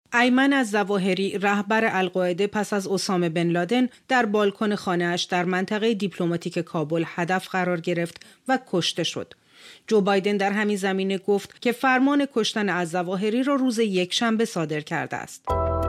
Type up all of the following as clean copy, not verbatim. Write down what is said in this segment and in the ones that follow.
ایمن الظواهری رهبر القاعده پس از اسامه بن لادن در بالکن خانه‌اش در منطقه دیپلماتیک کابل هدف قرار گرفت و کشته شد. جو بایدن در همین زمینه گفت که فرمان کشتن الظواهری را روز یکشنبه صادر کرده است.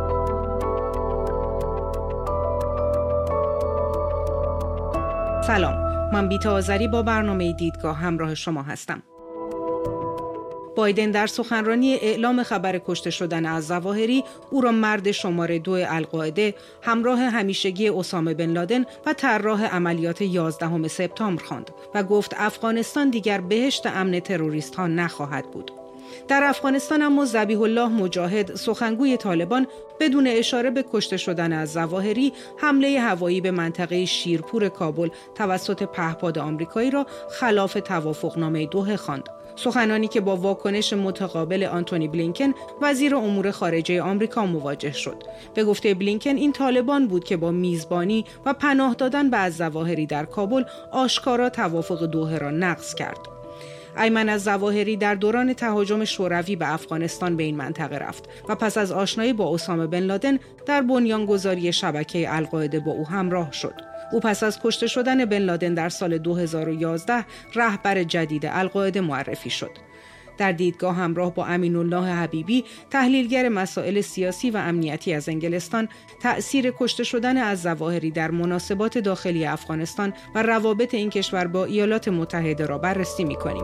سلام، من بیتا آذری با برنامه دیدگاه همراه شما هستم. بایدن در سخنرانی اعلام خبر کشته شدن الظواهری او را مرد شماره 2 القاعده، همراه همیشگی اسامه بن لادن و طراح عملیات 11 سپتامبر خواند و گفت افغانستان دیگر بهشت امن تروریست ها نخواهد بود. در افغانستان اما ذبیح الله مجاهد، سخنگوی طالبان، بدون اشاره به کشته شدن الظواهری حمله هوایی به منطقه شیرپور کابل توسط پهپاد آمریکایی را خلاف توافقنامه دوحه خواند. سخنانی که با واکنش متقابل آنتونی بلینکن وزیر امور خارجه آمریکا مواجه شد. به گفته بلینکن این طالبان بود که با میزبانی و پناه دادن به الظواهری در کابل آشکارا توافق دوحه را نقض کرد. ایمن الظواهری در دوران تهاجم شوروی به افغانستان به این منطقه رفت و پس از آشنایی با اسامه بن لادن در بنیانگذاری شبکه القاعده با او همراه شد. او پس از کشته شدن بن لادن در سال 2011 رهبر جدید القاعده معرفی شد. در دیدگاه همراه با امین الله حبیبی، تحلیلگر مسائل سیاسی و امنیتی از انگلستان، تأثیر کشته شدن الظواهری در مناسبات داخلی افغانستان و روابط این کشور با ایالات متحده را بررسی می‌کنیم.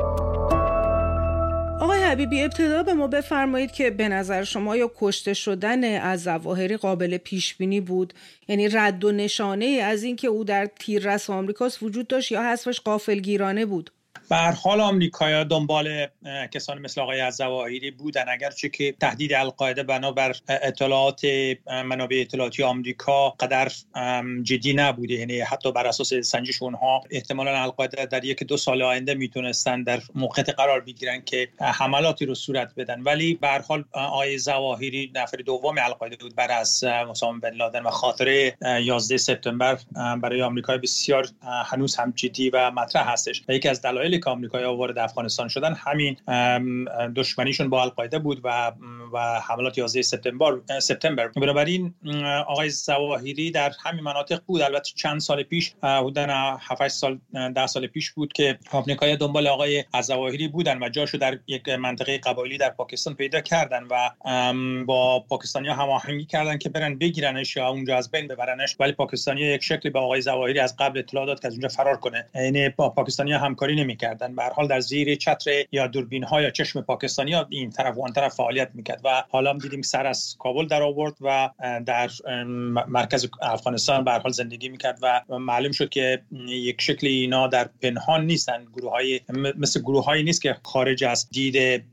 آقای حبیبی، ابتدا به ما بفرمایید که به نظر شما یا کشته شدن الظواهری قابل پیش بینی بود؟ یعنی رد و نشانه از این که او در تیررس آمریکاست وجود داشت یا حذفش غافلگیرانه بود؟ به هر حال آمریکایی‌ها دنبال کسانی مثل آقای الظواهری بودن، اگرچه که تهدید القاعده بنابر اطلاعات منابع اطلاعاتی آمریکا قدر جدی نبوده. یعنی حتی بر اساس سنجش اونها احتمالاً القاعده در 1-2 سال آینده میتونستن در موقعیت قرار بگیرن که حملاتی رو صورت بدن. ولی به هر حال آقای الظواهری نفر دوم القاعده بود بعد از اسامه بن لادن و خاطره 11 سپتامبر برای آمریکا بسیار هنوز هم جدی و مطرح هستش. یکی از دلایل که آمریکایی‌ها وارد افغانستان شدن همین دشمنیشون با القاعده بود و حملات 11 سپتامبر. بنابراین آقای الظواهری در همین مناطق بود. البته چند سال پیش، حدود 7-8 سال 10 سال پیش بود که آمریکایی‌ها دنبال آقای الظواهری بودن و جاشو در یک منطقه قبایلی در پاکستان پیدا کردن و با پاکستانی‌ها هماهنگی کردن که برن بگیرنش یا اونجا از بین ببرنش. ولی پاکستانی‌ها یک شکلی به آقای الظواهری از قبل اطلاع داد که از اونجا فرار کنه. یعنی با پاکستانی‌ها همکاری نمی‌کردن. به هر حال در زیر چتر یا دوربین‌ها یا چشم پاکستانی‌ها این طرف و آن طرف فعالیت می‌کرد و حالا دیدیم سر از کابل در آورد و در مرکز افغانستان به هر حال زندگی می‌کرد و معلوم شد که یک شکلی اینا در پنهان نیستن. گروه‌هایی نیست که خارج از دید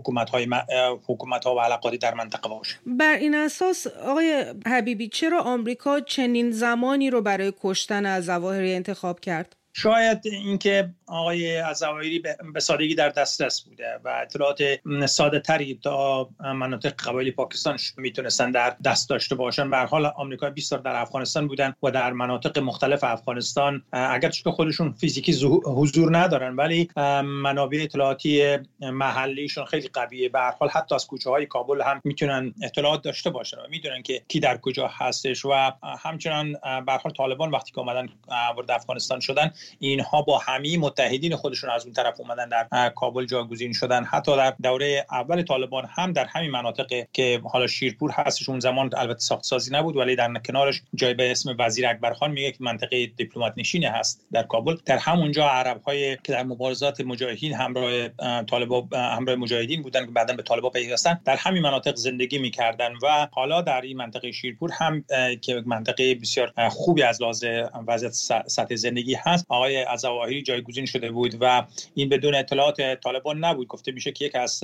حکومت‌ها و علاقاتی در منطقه باشه. بر این اساس آقای حبیبی، چرا آمریکا چنین زمانی رو برای کشتن الظواهری انتخاب کرد؟ شاید اینکه آقای الظواهری به سادگی در دسترس بوده و اطلاعات ساده تری تا مناطق قبایلی پاکستان میتونستن در دست داشته باشن. به هر حال آمریکا 20 سال در افغانستان بودن و در مناطق مختلف افغانستان، اگرچه که خودشون فیزیکی حضور ندارن ولی منابع اطلاعاتی محلیشون خیلی قویه. به هر حال حتی از کوچه‌های کابل هم میتونن اطلاعات داشته باشن و میدونن که کی در کجا هستش. و همچنان به هر حال طالبان وقتی که اومدن وارد افغانستان شدن، اینها با همه متحدین خودشون از اون طرف اومدن در کابل جاگزین شدن. حتی در دوره اول طالبان هم در همین مناطق که حالا شیرپور هستش، اون زمان البته ساخت‌سازی نبود ولی در کنارش جای به اسم وزیر اکبرخان میگه که منطقه دیپلمات نشین هست در کابل. در همونجا عرب‌های که در مبارزات مجاهدین همراه طالبان همراه مجاهدین بودن که بعداً به طالبان پیوستن، در همین مناطق زندگی می‌کردن و حالا در این منطقه شیرپور هم که منطقه بسیار خوبی از لحاظ وضعیت سطح زندگی هست، آقای الظواهری جایگزین شده بود و این بدون اطلاعات طالبان نبود. گفته میشه که یک از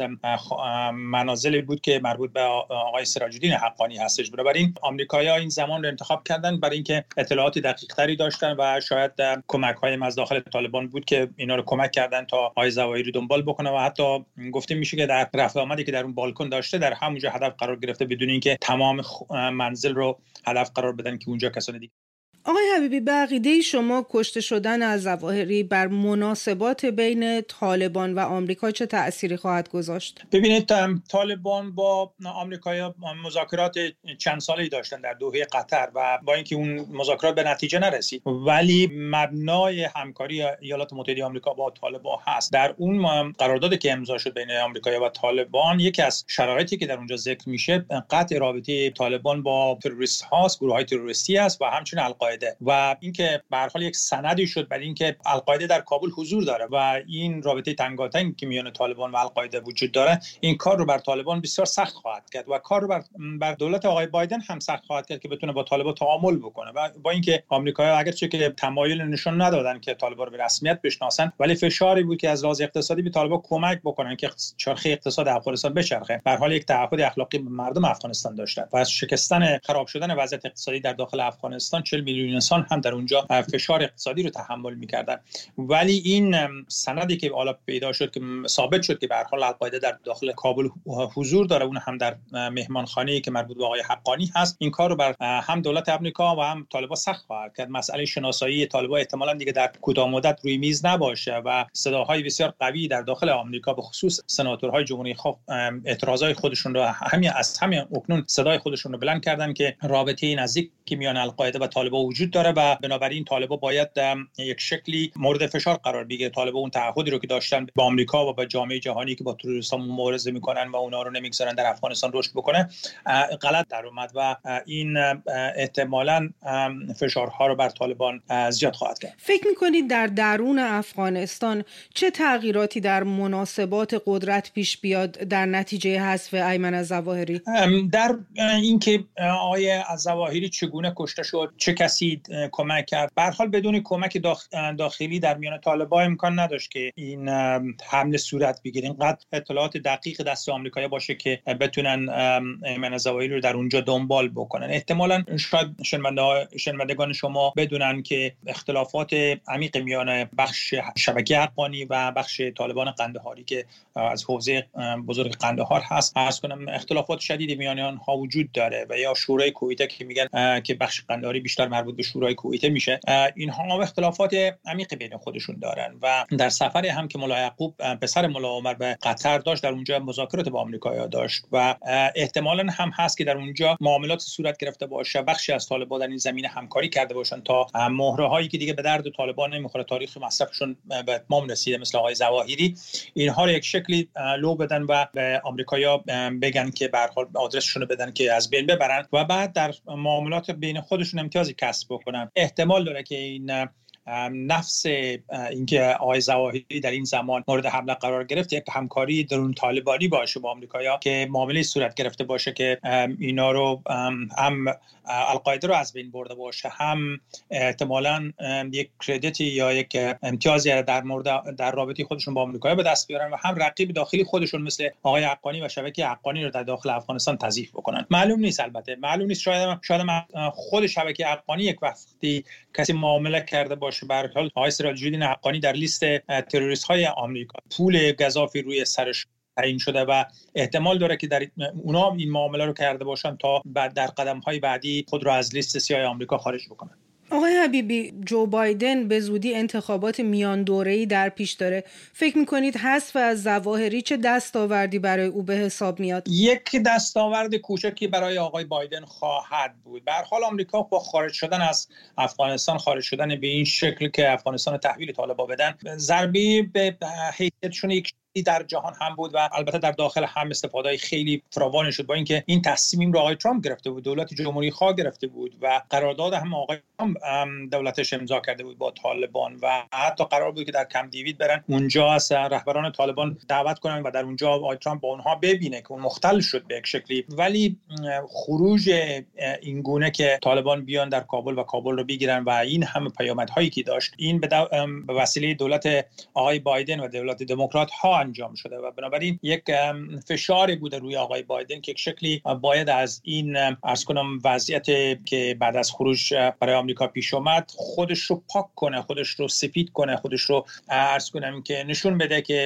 منازلی بود که مربوط به آقای سراج الدین حقانی هستش. بنابراین آمریکایی‌ها این زمان رو انتخاب کردن برای اینکه اطلاعات دقیق‌تری داشتن و شاید کمک‌های از داخل طالبان بود که اینا رو کمک کردن تا آقای الظواهری دنبال بکنه و حتی گفته میشه که در رفت آمدی که در اون بالکن داشته در همونجا هدف قرار گرفته بدون اینکه تمام منزل رو هدف قرار بدن که اونجا کسان دیگه. آقای حبیبی، به عقیده شما کشته شدن الظواهری بر مناسبات بین طالبان و آمریکا چه تأثیری خواهد گذاشت؟ ببینید، طالبان با آمریکا مذاکرات چند ساله‌ای داشتن در دوحه قطر و با اینکه اون مذاکرات به نتیجه نرسید، ولی مبنای همکاری ایالات متحده آمریکا با طالبان هست. در اون قراردادی که امضا شد بین آمریکا و طالبان، یکی از شرایطی که در اونجا ذکر میشه قطع رابطه طالبان با تروریست هاست، گروه‌های تروریستی است و همچنین القاعده، و اینکه به هر حال یک سندی شد برای اینکه القاعده در کابل حضور داره و این رابطه تنگاتنگ که میان طالبان و القاعده وجود داره، این کار رو بر طالبان بسیار سخت خواهد کرد و کار رو بر دولت آقای بایدن هم سخت خواهد کرد که بتونه با طالبان تعامل بکنه. و با اینکه آمریکایی‌ها اگرچه که تمایل نشون ندادن که طالبان رو به رسمیت بشناسن، ولی فشاری بود که از لحاظ اقتصادی به طالبان کمک بکنن که چرخه اقتصاد افغانستان بچرخه. به هر حال یک تعهد اخلاقی به مردم افغانستان داشتن و از شکستن خراب شدن وضعیت اقتصادی در داخل افغانستان 40 میلیون انسان هم در اونجا فشار اقتصادی رو تحمل می‌کردن. ولی این سندی که حالا پیدا شد که ثابت شد که به هر حال القاعده در داخل کابل حضور داره، اون هم در مهمانخانه‌ای که مربوط به آقای حقانی هست، این کار رو بر هم دولت آمریکا و هم طالبان سخت خواهد کرد. مسئله شناسایی طالبان احتمالاً دیگه در کوتاه مدت روی میز نباشه و صداهای بسیار قوی در داخل آمریکا به خصوص سناتورهای جمهوری خواه اعتراضای خودشون رو همین اکنون صدای خودشون رو بلند کردن که رابطه نزدیک که میان القاعده و طالبان وجود داره و بنابراین طالبان باید یک شکلی مورد فشار قرار بگیره. طالبان اون تعهدی رو که داشتن با آمریکا و با جامعه جهانی که با تروریسم مبارزه میکنن و اونا رو نمیگذارن در افغانستان رشد بکنه غلط در اومد و این احتمالاً فشارها رو بر طالبان زیاد خواهد کرد. فکر میکنید در درون افغانستان چه تغییراتی در مناسبات قدرت پیش بیاد در نتیجه حذف ایمن الظواهری؟ در اینکه آقای الظواهری چگونه کشته شد، چه کسی کمک کرد، به هر حال بدون کمک داخلی در میان طالبان امکان نداشت که این حمله صورت بگیره. اینقدر اطلاعات دقیق دست آمریکایی باشه که بتونن ایمن الظواهری رو در اونجا دنبال بکنن. احتمالاً شاید شنوندگان شما بدونن که اختلافات عمیق میان بخش شبکه حقانی و بخش طالبان قندهاری که از حوزه بزرگ قندهار هست، عرض کنم اختلافات شدید میان آنها وجود داره و یا شورای کویته که میگن که بخش قندهاری بیشتر مربوط به شورای کویته میشه، اینها اختلافات عمیق بین خودشون دارن و در سفری هم که ملا یعقوب پسر ملا عمر به قطر داشت، در اونجا مذاکرات با آمریکایی‌ها داشت و احتمالاً هم هست که در اونجا معاملات صورت گرفته باشه، بخشی از طالبان در این زمینه همکاری کرده باشن تا مهرهایی که دیگه به درد طالبان نمیخوره، تاریخ مصرفشون به اتمام رسیده، مثل آقای ظواهری، اینها رو یک شکلی لو بدن و به آمریکایی‌ها بگن که به هر حال آدرسشون رو بدن که از بین ببرن و بعد در معاملات بین خودشون امتیازی کسب بکنن. احتمال داره که این نفس اینکه آقای ظواهری در این زمان مورد حمله قرار گرفت یک همکاری درون طالبانی باشه با آمریکایی‌ها که معامله صورت گرفته باشه که اینا رو هم القاعده رو از بین برده باشه، هم احتمالاً یک کردیتی یا یک امتیازی در رابطه خودشون با آمریکایی‌ها به دست بیارن و هم رقیب داخلی خودشون مثل آقای حقانی و شبکه حقانی رو در داخل افغانستان تضعیف بکنن. معلوم نیست، البته معلوم نیست، شاید خود شبکه حقانی یک وقتی کسی معامله کرده باشه. به هر حال آقای سراج‌الدین حقانی در لیست تروریست‌های آمریکا، پول گزافی روی سرش تعیین شده و احتمال داره که در اونا این معامله رو کرده باشن تا بعد در قدم‌های بعدی خود رو از لیست سیاه آمریکا خارج بکنن. آقای حبیبی، جو بایدن به زودی انتخابات میان دوره‌ای در پیش داره. فکر می‌کنید حذف الظواهری چه دستاوردی برای او به حساب میاد؟ یک دستاورد کوچکی برای آقای بایدن خواهد بود. به هر حال آمریکا با خارج شدن از افغانستان، خارج شدن به این شکل که افغانستان تحویل طالبان بدن، ضربه به حیثیتشون یک در جهان هم بود و البته در داخل هم استفاده خیلی فراوانی شد، با اینکه این تصمیم رو آقای ترامپ گرفته بود، دولت جمهوری خواه گرفته بود و قرارداد هم آقای ترامپ دولتش امضا کرده بود با طالبان و حتی قرار بود که در کمپ دیوید برن اونجا از رهبران طالبان دعوت کنن و در اونجا آقای ترامپ با اونها ببینه که اون مختل شد به یک شکلی. ولی خروج این گونه که طالبان بیان در کابل و کابل رو بگیرن و این همه پیامدهایی که داشت، این به وسیله دولت آقای بایدن و دولت دموکرات ها انجام شده و بنابراین یک فشاری بوده روی آقای بایدن که یک شکلی باید از این عرض کنم وضعیت که بعد از خروج برای آمریکا پیش اومد خودش رو پاک کنه، خودش رو سفید کنه، خودش رو عرض کنم که نشون بده که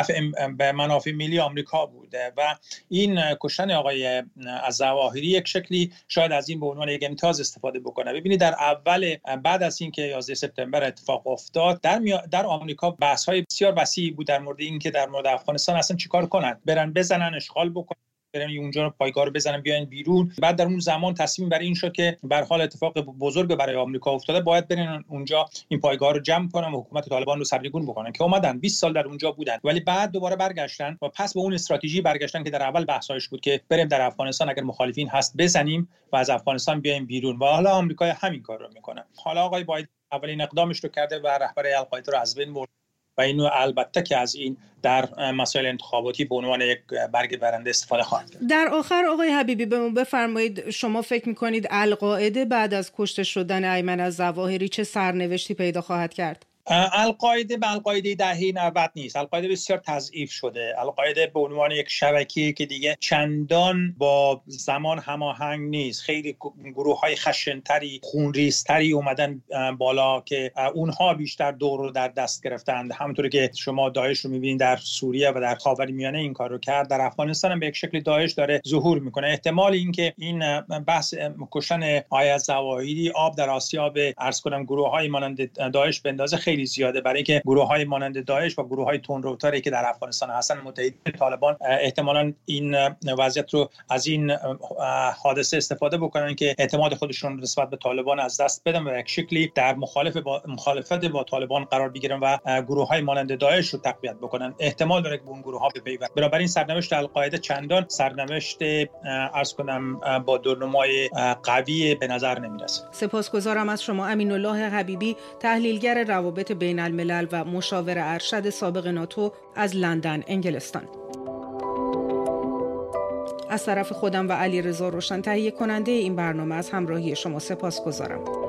به منافع ملی آمریکا بوده و این کشتن آقای الظواهری یک شکلی شاید از این به عنوان یک امتیاز استفاده بکنه. ببینید در اول بعد از اینکه 11 سپتامبر اتفاق افتاد در آمریکا بحث‌های بسیار وسیعی بود در مورد اینکه در مورد افغانستان اصلا چیکار کنن، برن بزنن، اشغال بکنن، برن اونجا پایگاه رو بزنن بیاین بیرون. بعد در اون زمان تصمیم بر این شد که به هر حال اتفاق بزرگ برای آمریکا افتاده، باید برن اونجا این پایگاه رو جمع کنن و حکومت طالبان رو سرنگون بکنن که اومدن 20 سال در اونجا بودن، ولی بعد دوباره برگشتن و پس به اون استراتژی برگشتن که در اول بحثایش بود که بریم در افغانستان اگر مخالفین هست بزنیم و از افغانستان بیایم بیرون و حالا آمریکا همین کار رو میکنه. حالا آقای بایدن اولین اقدامش رو کرده و رهبر القاعده رو از بین برد و اینو البته که از این در مسائل انتخاباتی به عنوان یک برگ برنده استفاده خواهد کرد. در آخر آقای حبیبی بهمون بفرمایید شما فکر می‌کنید القاعده بعد از کشته شدن ایمن الظواهری چه سرنوشتی پیدا خواهد کرد؟ القاعده به القاعده دهه 90 نیست. القاعده بسیار تضعیف شده. القاعده به عنوان یک شبکه‌ای که دیگه چندان با زمان هماهنگ نیست. خیلی گروه‌های خشن‌تری، خونریزتری اومدن بالا که اونها بیشتر دور رو در دست گرفتند. همونطوری که شما داعش رو می‌بینید در سوریه و در خاورمیانه این کار رو کرد، در افغانستان هم به یک شکلی داعش داره ظهور میکنه. احتمال اینکه این بحث کشتن آقای الظواهری آب در آسیاب عرض کنم گروه‌های مانند داعش بندازه خیلی زیاده، برای اینکه گروه‌های مانند داعش و گروه‌های تندروتری که در افغانستان هستن متحد طالبان احتمالاً این وضعیت رو از این حادثه استفاده بکنن که اعتماد خودشون نسبت به طالبان از دست بدن و یک شکلی در مخالفت با طالبان قرار بگیرن و گروه‌های مانند داعش رو تقویت بکنن. احتمال داره که اون گروه‌ها بپیوندن. بنابراین سرنوشت القاعده چندان سرنوشت عرض کنم با دورنمای قوی به نظر نمیرسه. سپاسگزارم از شما امین الله حبیبی، تحلیلگر روابط بین الملل و مشاور ارشد سابق ناتو از لندن، انگلستان. از طرف خودم و علیرضا روشن تهیه کننده این برنامه از همراهی شما سپاسگزارم.